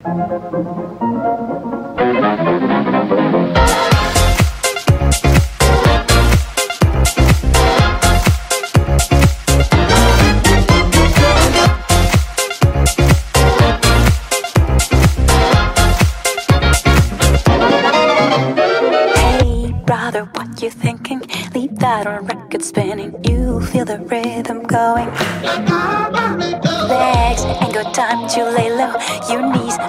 What you thinking? Leave that on record spinning. You feel the rhythm going. Legs ain't got time to lay low. Your knees